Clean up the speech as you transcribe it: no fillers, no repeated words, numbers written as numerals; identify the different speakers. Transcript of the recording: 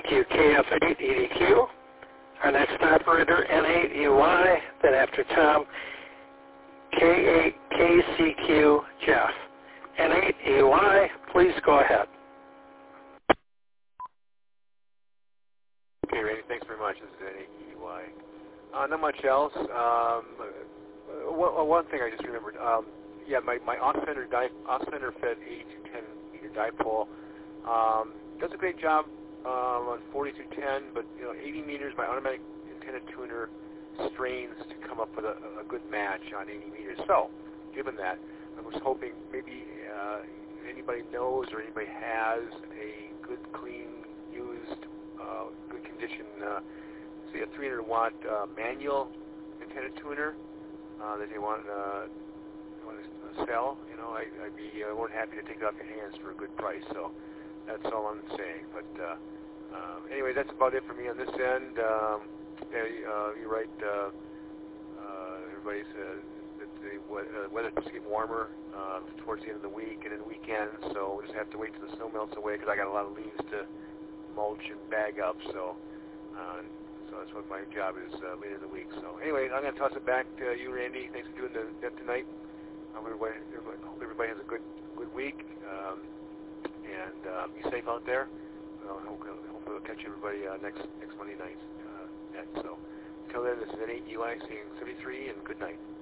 Speaker 1: KQ8EDQ. Our next operator, N8EY. Then after Tom, K8KCQ Jeff. N8EY, please go ahead.
Speaker 2: Okay, Randy, thanks very much. This is N8EY. Not much else. One thing I just remembered. My off-center fed 8 to 10 meter dipole does a great job on 40 through 10, but 80 meters, my automatic antenna tuner strains to come up with a good match on 80 meters. So, given that, I was hoping maybe anybody knows or anybody has a good, clean, used, good condition, say a 300 watt manual antenna tuner that they want to sell. I'd be more than happy to take it off your hands for a good price. So that's all I'm saying. But anyway, that's about it for me on this end. You're right. Everybody says that the weather's supposed to get warmer towards the end of the week and then weekends. So we'll just have to wait till the snow melts away because I got a lot of leaves to mulch and bag up. So that's what my job is later in the week. So anyway, I'm going to toss it back to you, Randy. Thanks for doing that tonight. I hope everybody has a good week, and be safe out there. Hopefully we'll catch everybody next Monday night. So until then, this is N8EY saying 73 and good night.